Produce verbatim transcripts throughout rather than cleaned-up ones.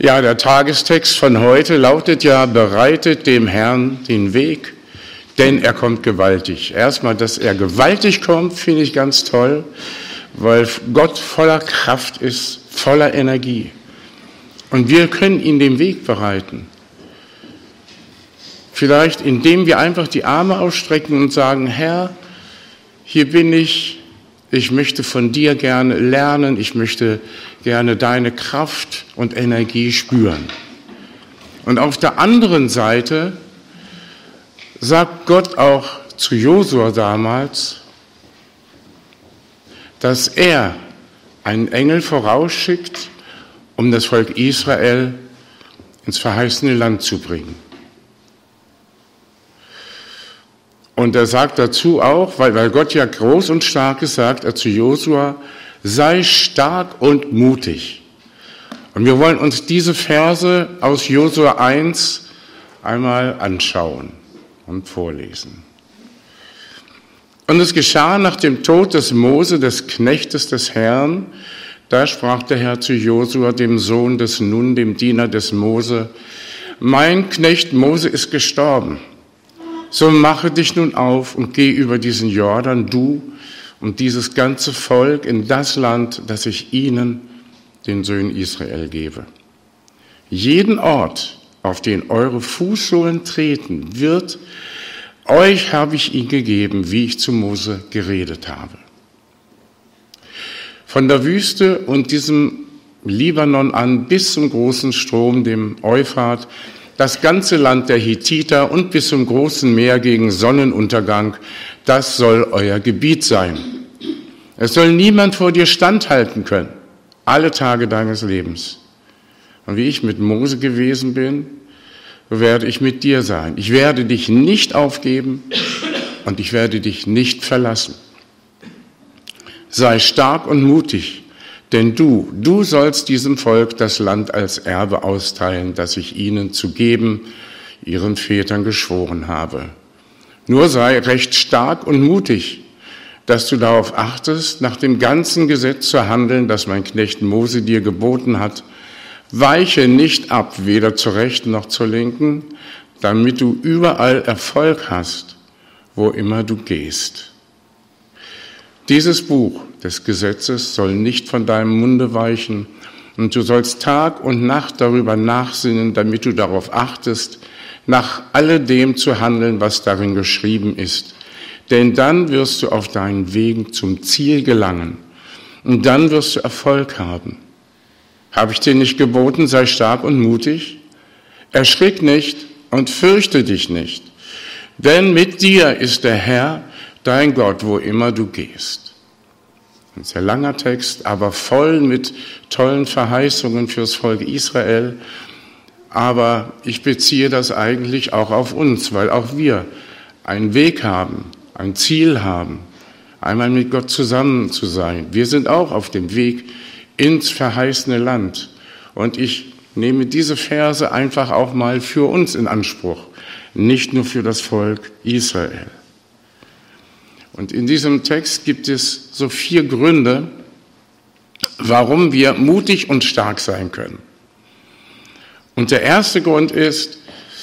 Ja, der Tagestext von heute lautet ja, bereitet dem Herrn den Weg, denn er kommt gewaltig. Erstmal, dass er gewaltig kommt, finde ich ganz toll, weil Gott voller Kraft ist, voller Energie. Und wir können ihm den Weg bereiten. Vielleicht, indem wir einfach die Arme ausstrecken und sagen, Herr, hier bin ich, ich möchte von dir gerne lernen, ich möchte gerne deine Kraft und Energie spüren. Und auf der anderen Seite sagt Gott auch zu Josua damals, dass er einen Engel vorausschickt, um das Volk Israel ins verheißene Land zu bringen. Und er sagt dazu auch, weil, weil Gott ja groß und stark ist, sagt er zu Josua, sei stark und mutig. Und wir wollen uns diese Verse aus Josua eins einmal anschauen und vorlesen. Und es geschah nach dem Tod des Mose, des Knechtes des Herrn, da sprach der Herr zu Josua, dem Sohn des Nun, dem Diener des Mose, mein Knecht Mose ist gestorben. So mache dich nun auf und geh über diesen Jordan, du und dieses ganze Volk, in das Land, das ich ihnen, den Söhnen Israel, gebe. Jeden Ort, auf den eure Fußsohlen treten, wird, euch habe ich ihn gegeben, wie ich zu Mose geredet habe. Von der Wüste und diesem Libanon an bis zum großen Strom, dem Euphrat, das ganze Land der Hethiter und bis zum großen Meer gegen Sonnenuntergang, das soll euer Gebiet sein. Es soll niemand vor dir standhalten können, alle Tage deines Lebens. Und wie ich mit Mose gewesen bin, so werde ich mit dir sein. Ich werde dich nicht aufgeben und ich werde dich nicht verlassen. Sei stark und mutig, denn du, du sollst diesem Volk das Land als Erbe austeilen, das ich ihnen zu geben, ihren Vätern geschworen habe. Nur sei recht stark und mutig, dass du darauf achtest, nach dem ganzen Gesetz zu handeln, das mein Knecht Mose dir geboten hat. Weiche nicht ab, weder zur rechten noch zur linken, damit du überall Erfolg hast, wo immer du gehst. Dieses Buch des Gesetzes soll nicht von deinem Munde weichen, und du sollst Tag und Nacht darüber nachsinnen, damit du darauf achtest, nach alledem zu handeln, was darin geschrieben ist. Denn dann wirst du auf deinen Wegen zum Ziel gelangen, und dann wirst du Erfolg haben. Habe ich dir nicht geboten, sei stark und mutig? Erschrick nicht und fürchte dich nicht, denn mit dir ist der Herr, dein Gott, wo immer du gehst. Ein sehr langer Text, aber voll mit tollen Verheißungen fürs Volk Israel. Aber ich beziehe das eigentlich auch auf uns, weil auch wir einen Weg haben, ein Ziel haben, einmal mit Gott zusammen zu sein. Wir sind auch auf dem Weg ins verheißene Land. Und ich nehme diese Verse einfach auch mal für uns in Anspruch, nicht nur für das Volk Israel. Und in diesem Text gibt es so vier Gründe, warum wir mutig und stark sein können. Und der erste Grund ist,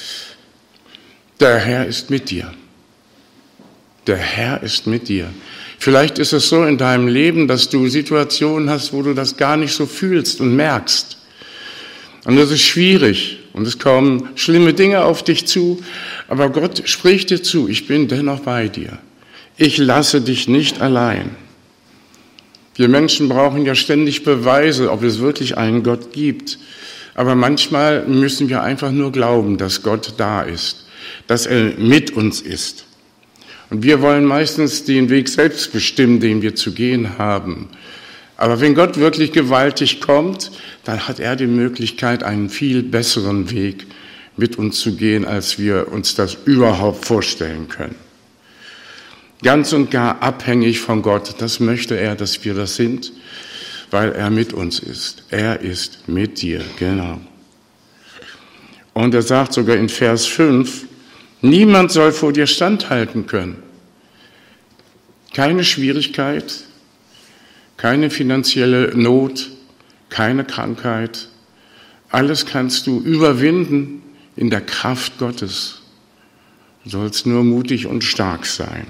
der Herr ist mit dir. Der Herr ist mit dir. Vielleicht ist es so in deinem Leben, dass du Situationen hast, wo du das gar nicht so fühlst und merkst. Und das ist schwierig und es kommen schlimme Dinge auf dich zu, aber Gott spricht dir zu, ich bin dennoch bei dir. Ich lasse dich nicht allein. Wir Menschen brauchen ja ständig Beweise, ob es wirklich einen Gott gibt. Aber manchmal müssen wir einfach nur glauben, dass Gott da ist, dass er mit uns ist. Und wir wollen meistens den Weg selbst bestimmen, den wir zu gehen haben. Aber wenn Gott wirklich gewaltig kommt, dann hat er die Möglichkeit, einen viel besseren Weg mit uns zu gehen, als wir uns das überhaupt vorstellen können. Ganz und gar abhängig von Gott, das möchte er, dass wir das sind, weil er mit uns ist. Er ist mit dir, genau. Und er sagt sogar in Vers fünf, niemand soll vor dir standhalten können. Keine Schwierigkeit, keine finanzielle Not, keine Krankheit, Alles kannst du überwinden in der Kraft Gottes. Du sollst nur mutig und stark sein.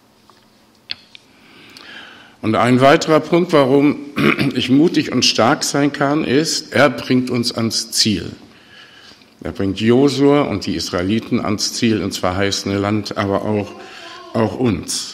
Und ein weiterer Punkt, warum ich mutig und stark sein kann, ist, er bringt uns ans Ziel. Er bringt Josua und die Israeliten ans Ziel, ins verheißene Land, aber auch, auch uns.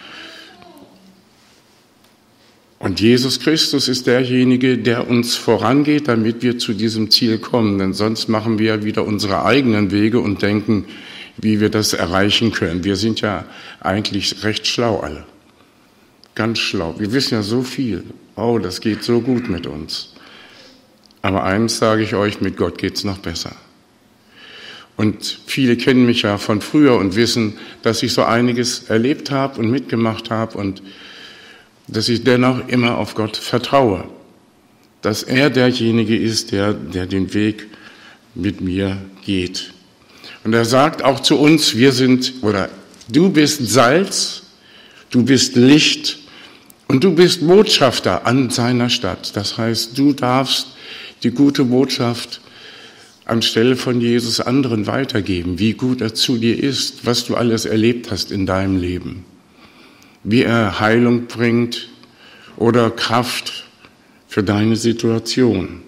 Und Jesus Christus ist derjenige, der uns vorangeht, damit wir zu diesem Ziel kommen. Denn sonst machen wir wieder unsere eigenen Wege und denken, wie wir das erreichen können. Wir sind ja eigentlich recht schlau alle. Ganz schlau. Wir wissen ja so viel. Oh, das geht so gut mit uns. Aber eins sage ich euch, mit Gott geht's noch besser. Und viele kennen mich ja von früher und wissen, dass ich so einiges erlebt habe und mitgemacht habe und dass ich dennoch immer auf Gott vertraue, dass er derjenige ist, der, der den Weg mit mir geht. Und er sagt auch zu uns, wir sind, oder du bist Salz, du bist Licht und du bist Botschafter an seiner Stadt. Das heißt, du darfst die gute Botschaft anstelle von Jesus anderen weitergeben, wie gut er zu dir ist, was du alles erlebt hast in deinem Leben. Wie er Heilung bringt oder Kraft für deine Situation.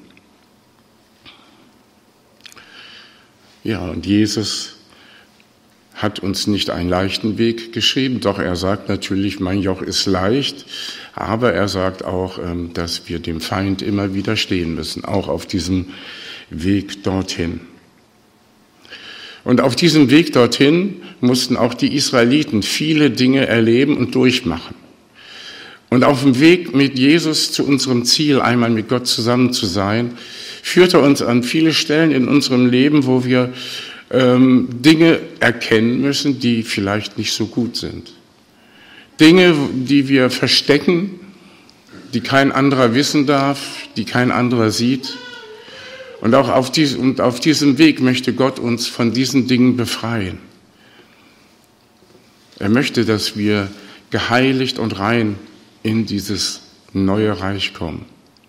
Ja, und Jesus hat uns nicht einen leichten Weg geschrieben, doch er sagt natürlich, mein Joch ist leicht, aber er sagt auch, dass wir dem Feind immer widerstehen müssen, auch auf diesem Weg dorthin. Und auf diesem Weg dorthin mussten auch die Israeliten viele Dinge erleben und durchmachen. Und auf dem Weg mit Jesus zu unserem Ziel, einmal mit Gott zusammen zu sein, führt er uns an viele Stellen in unserem Leben, wo wir ähm, Dinge erkennen müssen, die vielleicht nicht so gut sind. Dinge, die wir verstecken, die kein anderer wissen darf, die kein anderer sieht. Und auch auf, dies, und auf diesem Weg möchte Gott uns von diesen Dingen befreien. Er möchte, dass wir geheiligt und rein in dieses neue Reich kommen.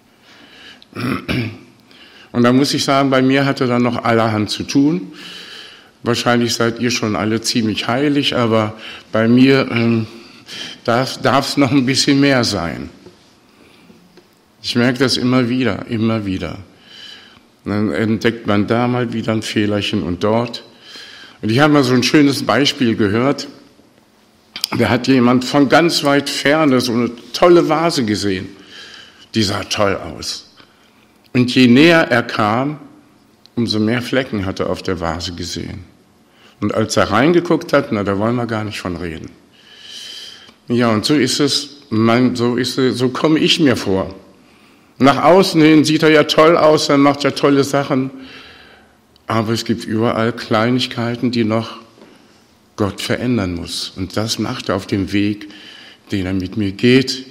Und da muss ich sagen, bei mir hatte dann noch allerhand zu tun. Wahrscheinlich seid ihr schon alle ziemlich heilig, aber bei mir ähm, darf es noch ein bisschen mehr sein. Ich merke das immer wieder, immer wieder. Dann entdeckt man da mal wieder ein Fehlerchen und dort. Und ich habe mal so ein schönes Beispiel gehört. Da hat jemand von ganz weit ferne so eine tolle Vase gesehen. Die sah toll aus. Und je näher er kam, umso mehr Flecken hat er auf der Vase gesehen. Und als er reingeguckt hat, na, da wollen wir gar nicht von reden. Ja, und so ist es, mein, so ist es, so komme ich mir vor. Nach außen hin sieht er ja toll aus, er macht ja tolle Sachen, aber es gibt überall Kleinigkeiten, die noch Gott verändern muss. Und das macht er auf dem Weg, den er mit mir geht,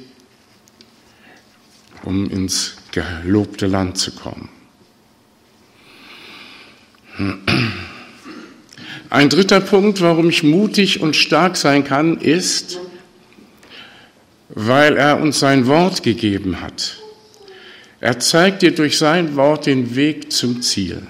um ins gelobte Land zu kommen. Ein dritter Punkt, warum ich mutig und stark sein kann, ist, weil er uns sein Wort gegeben hat. Er zeigt dir durch sein Wort den Weg zum Ziel.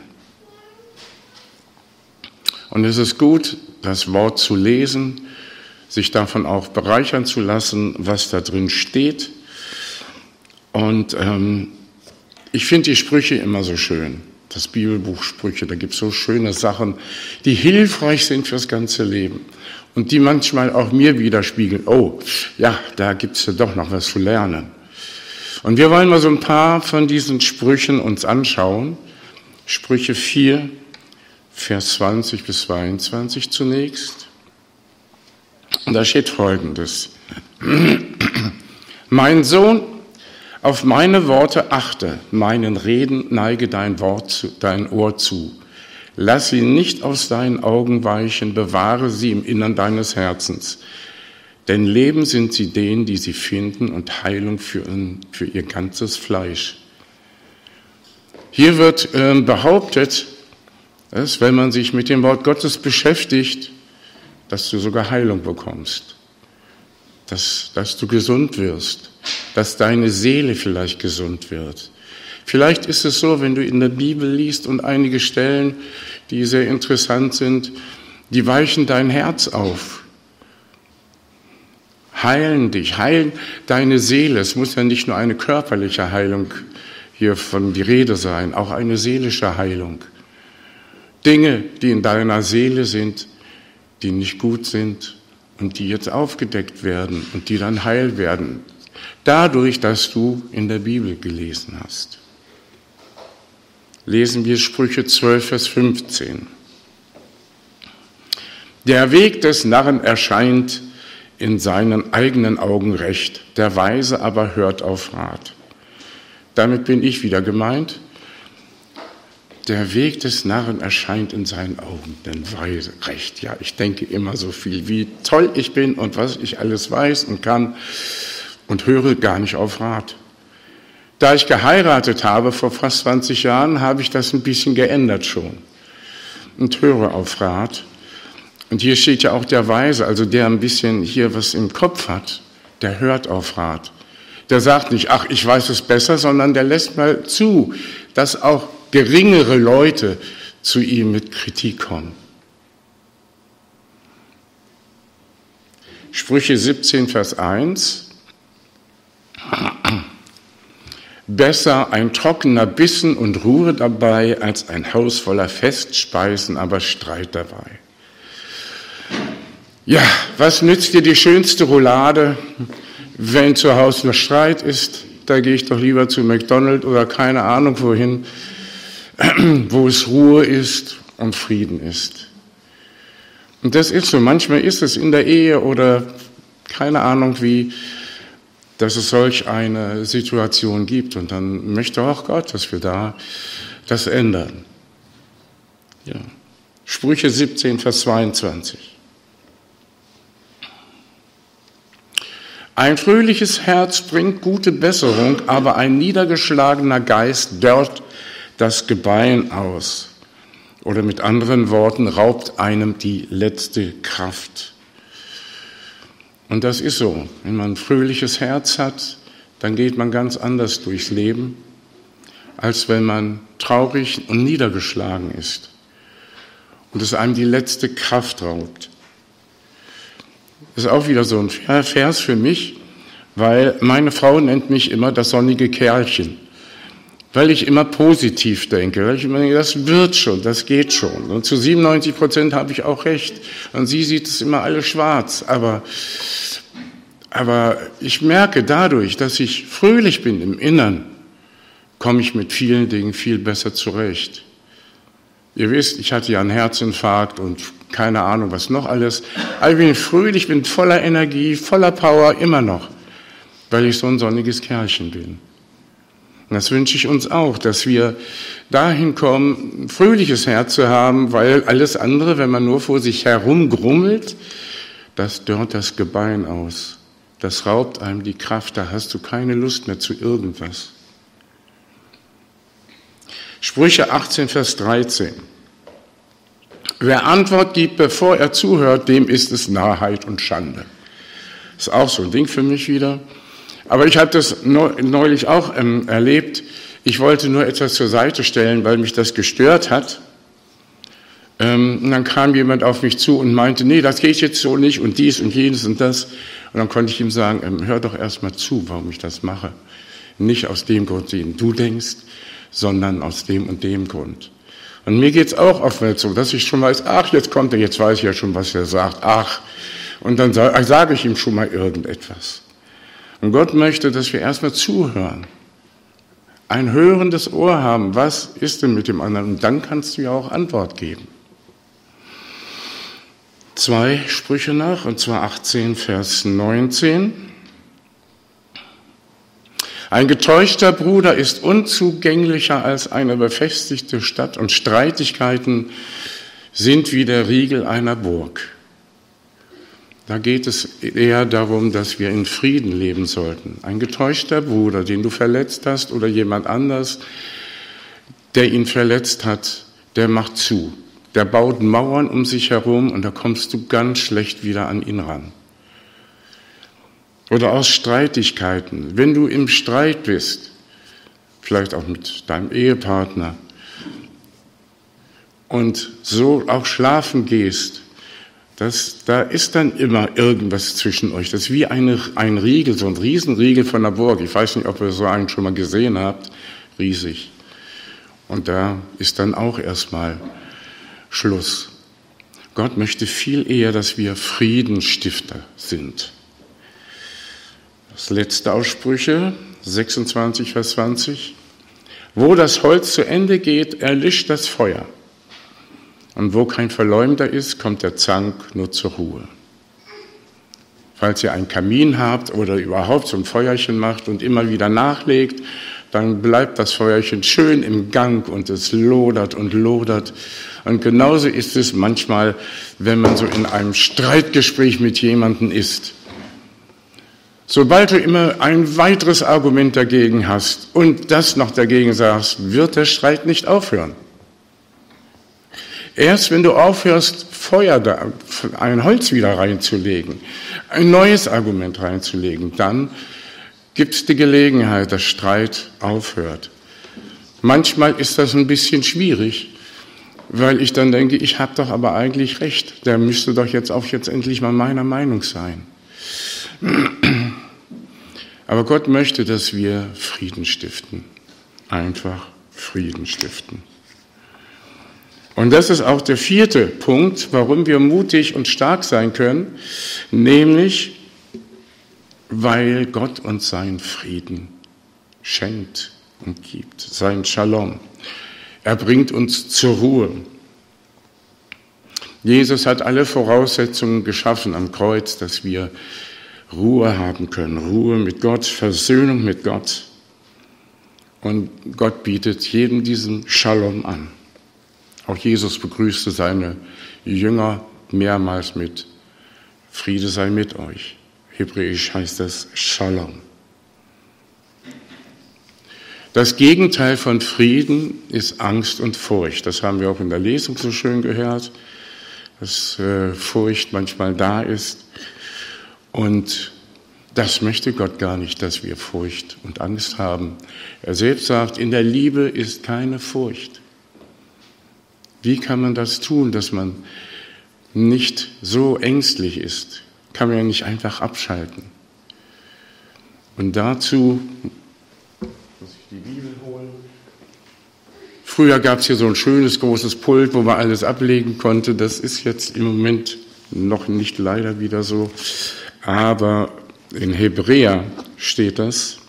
Und es ist gut, das Wort zu lesen, sich davon auch bereichern zu lassen, was da drin steht. Und ähm, ich finde die Sprüche immer so schön. Das Bibelbuch Sprüche, da gibt es so schöne Sachen, die hilfreich sind fürs ganze Leben. Und die manchmal auch mir widerspiegeln. Oh, ja, da gibt es ja doch noch was zu lernen. Und wir wollen mal so ein paar von diesen Sprüchen uns anschauen. Sprüche vier, Vers zwanzig bis zweiundzwanzig zunächst. Und da steht Folgendes. Mein Sohn, auf meine Worte achte, meinen Reden neige dein Wort zu, dein Ohr zu. Lass sie nicht aus deinen Augen weichen, bewahre sie im Innern deines Herzens. Denn Leben sind sie denen, die sie finden, und Heilung für, für ihr ganzes Fleisch. Hier wird äh, behauptet, dass, wenn man sich mit dem Wort Gottes beschäftigt, dass du sogar Heilung bekommst, dass, dass du gesund wirst, dass deine Seele vielleicht gesund wird. Vielleicht ist es so, wenn du in der Bibel liest und einige Stellen, die sehr interessant sind, die weichen dein Herz auf, heilen dich, heilen deine Seele. Es muss ja nicht nur eine körperliche Heilung hiervon die Rede sein, auch eine seelische Heilung. Dinge, die in deiner Seele sind, die nicht gut sind und die jetzt aufgedeckt werden und die dann heil werden, dadurch, dass du in der Bibel gelesen hast. Lesen wir Sprüche zwölf, Vers fünfzehn. Der Weg des Narren erscheint in seinen eigenen Augen recht, der Weise aber hört auf Rat. Damit bin ich wieder gemeint. Der Weg des Narren erscheint in seinen Augen, denn Weise recht. Ja, ich denke immer so viel, wie toll ich bin und was ich alles weiß und kann und höre gar nicht auf Rat. Da ich geheiratet habe vor fast zwanzig Jahren, habe ich das ein bisschen geändert schon und höre auf Rat. Und hier steht ja auch der Weise, also der ein bisschen hier was im Kopf hat, der hört auf Rat. Der sagt nicht, ach, ich weiß es besser, sondern der lässt mal zu, dass auch geringere Leute zu ihm mit Kritik kommen. Sprüche siebzehn, Vers eins. Besser ein trockener Bissen und Ruhe dabei, als ein Haus voller Festspeisen, aber Streit dabei. Ja, was nützt dir die schönste Roulade, wenn zu Hause noch Streit ist? Da gehe ich doch lieber zu McDonald's oder keine Ahnung wohin, wo es Ruhe ist und Frieden ist. Und das ist so. Manchmal ist es in der Ehe oder keine Ahnung wie, dass es solch eine Situation gibt. Und dann möchte auch Gott, dass wir da das ändern. Ja. Sprüche siebzehn, Vers zweiundzwanzig. Ein fröhliches Herz bringt gute Besserung, aber ein niedergeschlagener Geist dörrt das Gebein aus. Oder mit anderen Worten, raubt einem die letzte Kraft. Und das ist so. Wenn man ein fröhliches Herz hat, dann geht man ganz anders durchs Leben, als wenn man traurig und niedergeschlagen ist und es einem die letzte Kraft raubt. Das ist auch wieder so ein Vers für mich, weil meine Frau nennt mich immer das sonnige Kerlchen, weil ich immer positiv denke, weil ich immer denke, das wird schon, das geht schon. Und zu siebenundneunzig Prozent habe ich auch recht. Und sie sieht es immer alles schwarz. Aber, aber ich merke dadurch, dass ich fröhlich bin im Innern, komme ich mit vielen Dingen viel besser zurecht. Ihr wisst, ich hatte ja einen Herzinfarkt und keine Ahnung, was noch alles. Aber ich bin fröhlich, bin voller Energie, voller Power, immer noch, weil ich so ein sonniges Kerlchen bin. Und das wünsche ich uns auch, dass wir dahin kommen, ein fröhliches Herz zu haben, weil alles andere, wenn man nur vor sich herumgrummelt, das dörrt das Gebein aus. Das raubt einem die Kraft, da hast du keine Lust mehr zu irgendwas. Sprüche achtzehn, Vers dreizehn. Wer Antwort gibt, bevor er zuhört, dem ist es Narrheit und Schande. Das ist auch so ein Ding für mich wieder. Aber ich habe das neulich auch ähm, erlebt. Ich wollte nur etwas zur Seite stellen, weil mich das gestört hat. Ähm, und dann kam jemand auf mich zu und meinte, nee, das geht jetzt so nicht und dies und jenes und das. Und dann konnte ich ihm sagen, ähm, hör doch erst mal zu, warum ich das mache. Nicht aus dem Grund, den du denkst, sondern aus dem und dem Grund. Und mir geht's auch oftmals so, dass ich schon weiß, ach, jetzt kommt er, jetzt weiß ich ja schon, was er sagt, ach. Und dann sage sag ich ihm schon mal irgendetwas. Und Gott möchte, dass wir erstmal zuhören, ein hörendes Ohr haben, was ist denn mit dem anderen? Und dann kannst du ja auch Antwort geben. Zwei Sprüche nach, und zwar achtzehn, Vers neunzehn. Ein getäuschter Bruder ist unzugänglicher als eine befestigte Stadt und Streitigkeiten sind wie der Riegel einer Burg. Da geht es eher darum, dass wir in Frieden leben sollten. Ein getäuschter Bruder, den du verletzt hast oder jemand anders, der ihn verletzt hat, der macht zu. Der baut Mauern um sich herum und da kommst du ganz schlecht wieder an ihn ran. Oder aus Streitigkeiten. Wenn du im Streit bist vielleicht auch mit deinem Ehepartner, und so auch schlafen gehst, das, da ist dann immer irgendwas zwischen euch. Das ist wie eine, ein Riegel, so ein Riesenriegel von der Burg. Ich weiß nicht, ob ihr so einen schon mal gesehen habt. Riesig. Und da ist dann auch erstmal Schluss. Gott möchte viel eher, dass wir Friedensstifter sind. Das letzte Aussprüche, sechsundzwanzig, Vers zwanzig. Wo das Holz zu Ende geht, erlischt das Feuer. Und wo kein Verleumder ist, kommt der Zank nur zur Ruhe. Falls ihr einen Kamin habt oder überhaupt so ein Feuerchen macht und immer wieder nachlegt, dann bleibt das Feuerchen schön im Gang und es lodert und lodert. Und genauso ist es manchmal, wenn man so in einem Streitgespräch mit jemandem ist. Sobald du immer ein weiteres Argument dagegen hast und das noch dagegen sagst, wird der Streit nicht aufhören. Erst wenn du aufhörst, Feuer da, ein Holz wieder reinzulegen, ein neues Argument reinzulegen, dann gibt es die Gelegenheit, dass Streit aufhört. Manchmal ist das ein bisschen schwierig, weil ich dann denke, ich habe doch aber eigentlich recht. Der müsste doch jetzt auch jetzt endlich mal meiner Meinung sein. Aber Gott möchte, dass wir Frieden stiften. Einfach Frieden stiften. Und das ist auch der vierte Punkt, warum wir mutig und stark sein können, nämlich weil Gott uns seinen Frieden schenkt und gibt, sein Shalom. Er bringt uns zur Ruhe. Jesus hat alle Voraussetzungen geschaffen am Kreuz, dass wir Ruhe haben können, Ruhe mit Gott, Versöhnung mit Gott. Und Gott bietet jedem diesen Shalom an. Auch Jesus begrüßte seine Jünger mehrmals mit Friede sei mit euch. Hebräisch heißt das Shalom. Das Gegenteil von Frieden ist Angst und Furcht. Das haben wir auch in der Lesung so schön gehört, dass äh, Furcht manchmal da ist. Und das möchte Gott gar nicht, dass wir Furcht und Angst haben. Er selbst sagt, in der Liebe ist keine Furcht. Wie kann man das tun, dass man nicht so ängstlich ist? Kann man ja nicht einfach abschalten. Und dazu muss ich die Bibel holen. Früher gab es hier so ein schönes, großes Pult, wo man alles ablegen konnte. Das ist jetzt im Moment noch nicht leider wieder so. Aber in Hebräer steht das.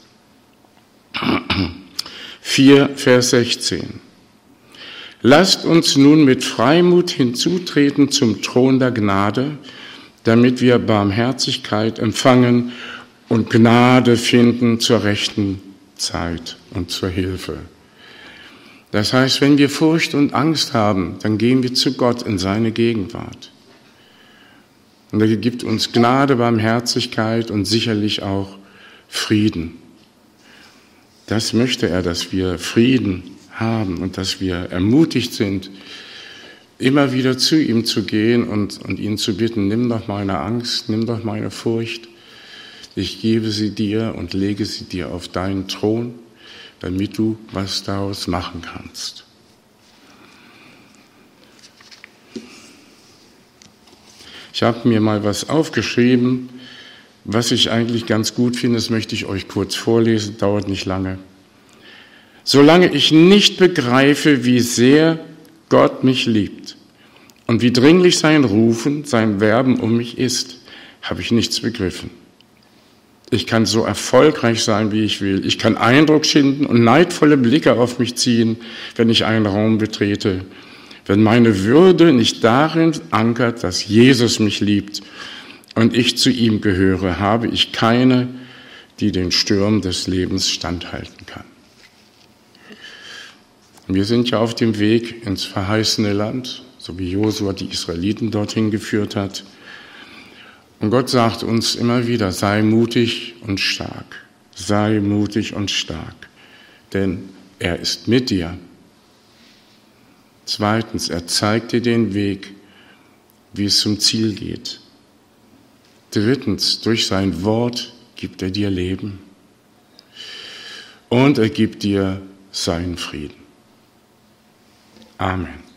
vier, Vers sechzehn. Lasst uns nun mit Freimut hinzutreten zum Thron der Gnade, damit wir Barmherzigkeit empfangen und Gnade finden zur rechten Zeit und zur Hilfe. Das heißt, wenn wir Furcht und Angst haben, dann gehen wir zu Gott in seine Gegenwart. Und er gibt uns Gnade, Barmherzigkeit und sicherlich auch Frieden. Das möchte er, dass wir Frieden haben und dass wir ermutigt sind, immer wieder zu ihm zu gehen und, und ihn zu bitten, nimm doch meine Angst, nimm doch meine Furcht, ich gebe sie dir und lege sie dir auf deinen Thron, damit du was daraus machen kannst. Ich habe mir mal was aufgeschrieben, was ich eigentlich ganz gut finde, das möchte ich euch kurz vorlesen, dauert nicht lange. Solange ich nicht begreife, wie sehr Gott mich liebt und wie dringlich sein Rufen, sein Werben um mich ist, habe ich nichts begriffen. Ich kann so erfolgreich sein, wie ich will. Ich kann Eindruck schinden und neidvolle Blicke auf mich ziehen, wenn ich einen Raum betrete. Wenn meine Würde nicht darin ankert, dass Jesus mich liebt und ich zu ihm gehöre, habe ich keine, die den Stürmen des Lebens standhalten kann. Wir sind ja auf dem Weg ins verheißene Land, so wie Josua die Israeliten dorthin geführt hat. Und Gott sagt uns immer wieder, sei mutig und stark, sei mutig und stark, denn er ist mit dir. Zweitens, er zeigt dir den Weg, wie es zum Ziel geht. Drittens, durch sein Wort gibt er dir Leben. und er gibt dir seinen Frieden. Amen.